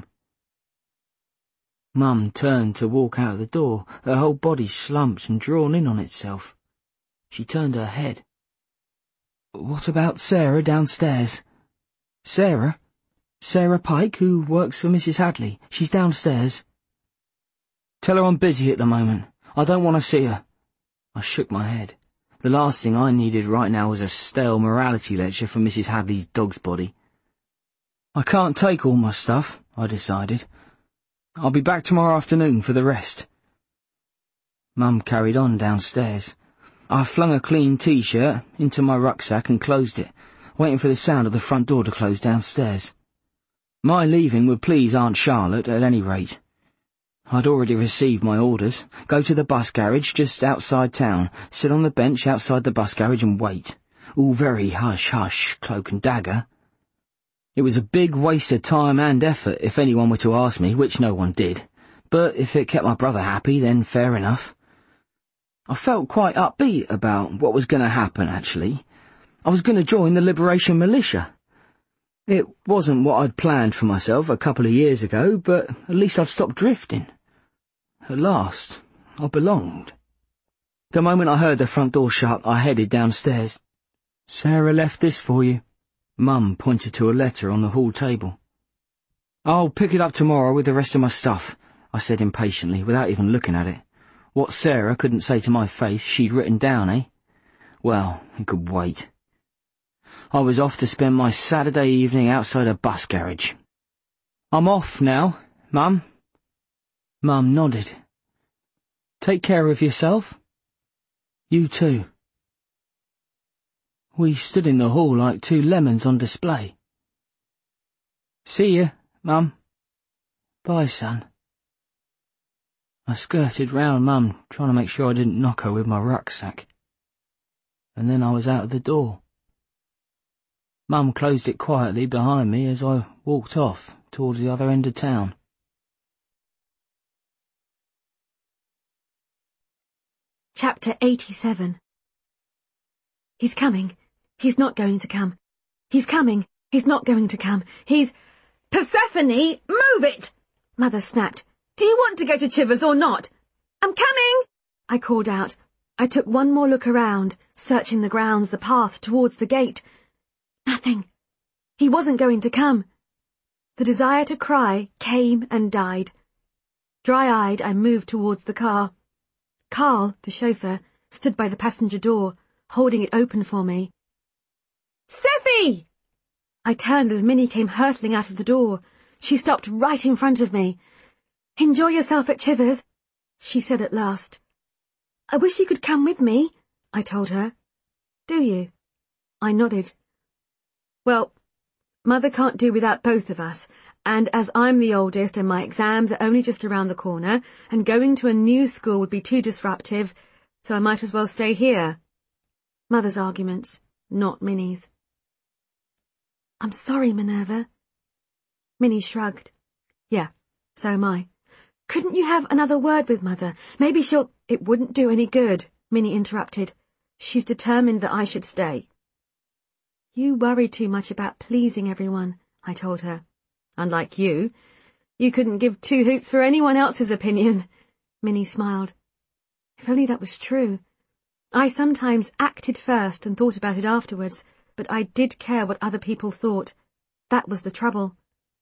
S1: Mum turned to walk out the door, her whole body slumped and drawn in on itself. She turned her head. What about Sarah downstairs? Sarah? Sarah Pike, who works for Mrs. Hadley. She's downstairs. Tell her I'm busy at the moment. I don't want to see her. I shook my head. The last thing I needed right now was a stale morality lecture from Mrs. Hadley's dog's body. I can't take all my stuff, I decided. I'll be back tomorrow afternoon for the rest. Mum carried on downstairs. I flung a clean T-shirt into my rucksack and closed it, waiting for the sound of the front door to close downstairs. My leaving would please Aunt Charlotte at any rate. I'd already received my orders. Go to the bus garage just outside town, sit on the bench outside the bus garage and wait. All very hush-hush, cloak and dagger. It was a big waste of time and effort if anyone were to ask me, which no one did. But if it kept my brother happy, then fair enough. I felt quite upbeat about what was going to happen, actually. I was going to join the Liberation Militia. It wasn't what I'd planned for myself a couple of years ago, but at least I'd stopped drifting. At last, I belonged. The moment I heard the front door shut, I headed downstairs. Sarah left this for you. Mum pointed to a letter on the hall table. I'll pick it up tomorrow with the rest of my stuff, I said impatiently, without even looking at it. What Sarah couldn't say to my face she'd written down, eh? Well, it could wait. I was off to spend my Saturday evening outside a bus garage. I'm off now, Mum. Mum nodded. Take care of yourself. You too. We stood in the hall like two lemons on display. See you, Mum. Bye, son. I skirted round Mum, trying to make sure I didn't knock her with my rucksack. And then I was out of the door. Mum closed it quietly behind me as I walked off towards the other end of town.
S2: Chapter 87. He's coming. He's not going to come. He's coming. He's not going to come. He's... Persephone, move it! Mother snapped. Do you want to go to Chivers or not? I'm coming! I called out. I took one more look around, searching the grounds, the path towards the gate. Nothing. He wasn't going to come. The desire to cry came and died. Dry-eyed, I moved towards the car. Carl, the chauffeur, stood by the passenger door, holding it open for me. Seffie! I turned as Minnie came hurtling out of the door. She stopped right in front of me. Enjoy yourself at Chivers, she said at last. I wish you could come with me, I told her. Do you? I nodded. Well, Mother can't do without both of us, and as I'm the oldest and my exams are only just around the corner, and going to a new school would be too disruptive, so I might as well stay here. Mother's arguments, not Minnie's. I'm sorry, Minerva. Minnie shrugged. Yeah, so am I. Couldn't you have another word with Mother? Maybe she'll... It wouldn't do any good, Minnie interrupted. She's determined that I should stay. You worry too much about pleasing everyone, I told her. Unlike you. You couldn't give two hoots for anyone else's opinion. Minnie smiled. If only that was true. I sometimes acted first and thought about it afterwards, but I did care what other people thought. That was the trouble.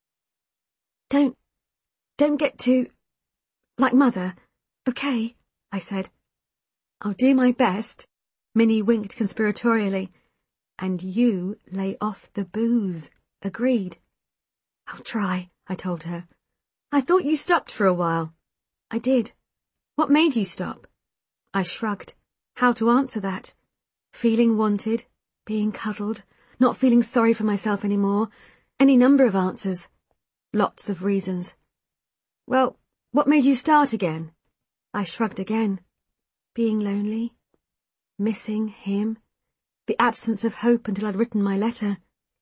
S2: Don't get too... like Mother, okay, I said. I'll do my best, Minnie winked conspiratorially. And you lay off the booze, agreed. I'll try, I told her. I thought you stopped for a while. I did. What made you stop? I shrugged. How to answer that? Feeling wanted, being cuddled, not feeling sorry for myself anymore. Any number of answers. Lots of reasons. Well, what made you start again? I shrugged again. Being lonely. Missing him. the absence of hope until I'd written my letter.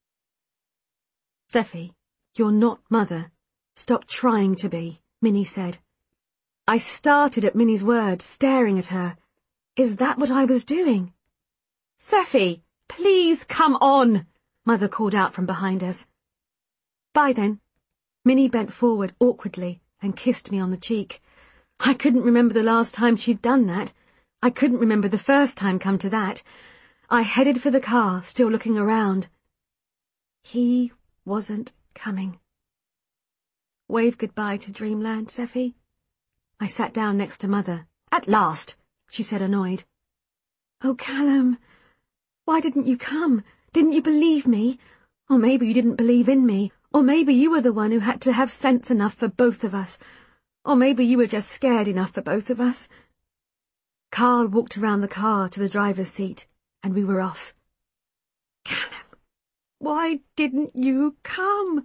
S2: "Seffi, you're not Mother. Stop trying to be," Minnie said. I started at Minnie's words, staring at her. Is that what I was doing? "Seffi, please come on," Mother called out from behind us. "Bye then." Minnie bent forward awkwardly and kissed me on the cheek. I couldn't remember the last time she'd done that. I couldn't remember the first time, come to that. I headed for the car, still looking around. He wasn't coming. "Wave goodbye to Dreamland, Seffi." I sat down next to Mother. "At last," she said, annoyed. "Oh, Callum, why didn't you come? Didn't you believe me? Or maybe you didn't believe in me. Or maybe you were the one who had to have sense enough for both of us. Or maybe you were just scared enough for both of us." Carl walked around the car to the driver's seat, and we were off. "Callum, why didn't you come?"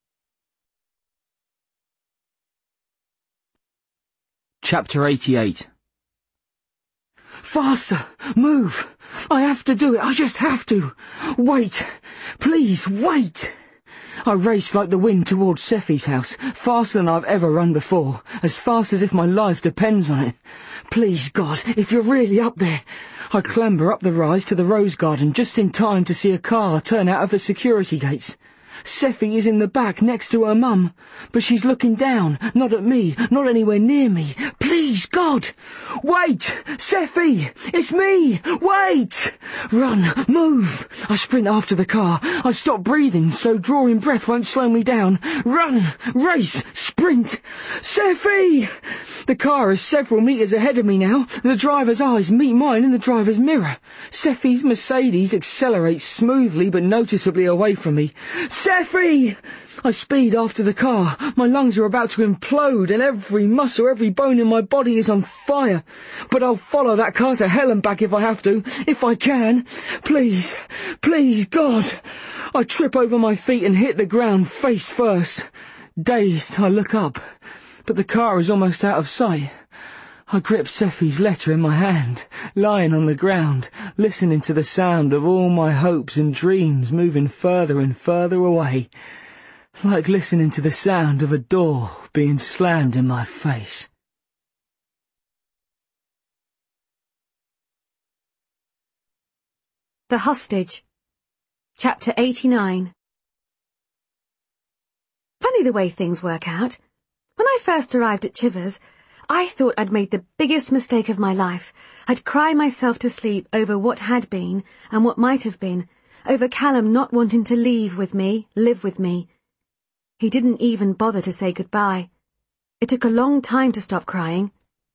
S1: Chapter 88. "Faster! Move! I have to do it! I just have to! Wait! Please, wait!" I raced like the wind towards Seffi's house, faster than I've ever run before, as fast as if my life depends on it. "Please, God, if you're really up there." I clamber up the rise to the rose garden just in time to see a car turn out of the security gates. Seffi is in the back next to her mum, but she's looking down, not at me, not anywhere near me. "Please, God! Wait! Seffi! It's me! Wait! Run! Move!" I sprint after the car. I stop breathing so drawing breath won't slow me down. Run! Race! Sprint! Seffi! The car is several metres ahead of me now. The driver's eyes meet mine in the driver's mirror. Seffi's Mercedes accelerates smoothly but noticeably away from me. "Seffi!" I speed after the car. My lungs are about to implode and every muscle, every bone in my body is on fire. But I'll follow that car to hell and back if I have to, if I can. Please, please, God. I trip over my feet and hit the ground face first. Dazed, I look up, but the car is almost out of sight. I grip Seffi's letter in my hand, lying on the ground, listening to the sound of all my hopes and dreams moving further and further away, like listening to the sound of a door being slammed in my face.
S2: The Hostage. Chapter 89. Funny the way things work out. When I first arrived at Chivers, I thought I'd made the biggest mistake of my life. I'd cry myself to sleep over what had been and what might have been, over Callum not wanting to leave with me, live with me. He didn't even bother to say goodbye. It took a long time to stop crying.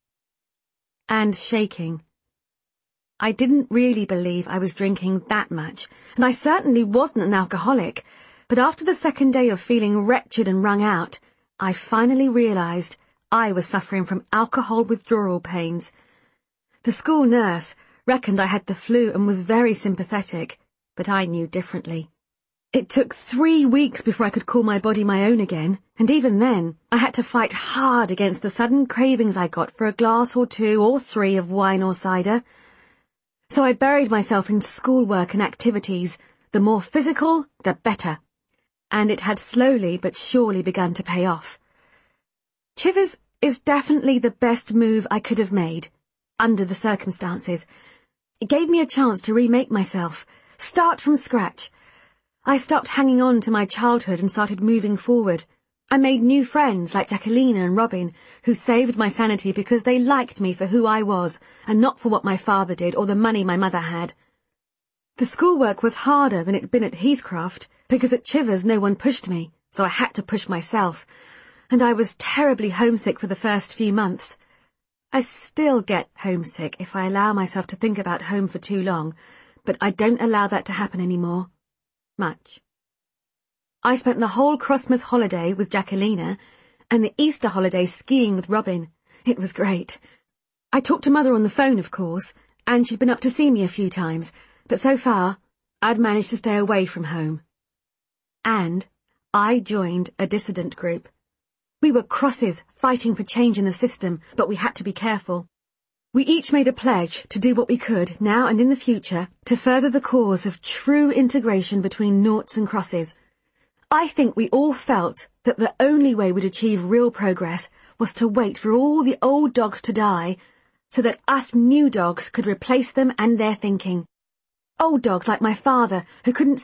S2: And shaking. I didn't really believe I was drinking that much, and I certainly wasn't an alcoholic, but after the second day of feeling wretched and wrung out, I finally realised I was suffering from alcohol withdrawal pains. The school nurse reckoned I had the flu and was very sympathetic, but I knew differently. It took 3 weeks before I could call my body my own again, and even then I had to fight hard against the sudden cravings I got for a glass or 2 or 3 of wine or cider. So I buried myself in schoolwork and activities, the more physical, the better, and it had slowly but surely begun to pay off. Chivers is definitely the best move I could have made, under the circumstances. It gave me a chance to remake myself, start from scratch. I stopped hanging on to my childhood and started moving forward. I made new friends like Jacqueline and Robin, who saved my sanity because they liked me for who I was, and not for what my father did or the money my mother had. The schoolwork was harder than it'd been at Heathcroft, because at Chivers no one pushed me, so I had to push myself. And I was terribly homesick for the first few months. I still get homesick if I allow myself to think about home for too long, but I don't allow that to happen anymore. Much. I spent the whole Christmas holiday with Jacquelina, and the Easter holiday skiing with Robin. It was great. I talked to Mother on the phone, of course, and she'd been up to see me a few times, but so far, I'd managed to stay away from home. And I joined a dissident group. We were crosses, fighting for change in the system, but we had to be careful. We each made a pledge to do what we could, now and in the future, to further the cause of true integration between noughts and crosses. I think we all felt that the only way we'd achieve real progress was to wait for all the old dogs to die, so that us new dogs could replace them and their thinking. Old dogs like my father, who couldn't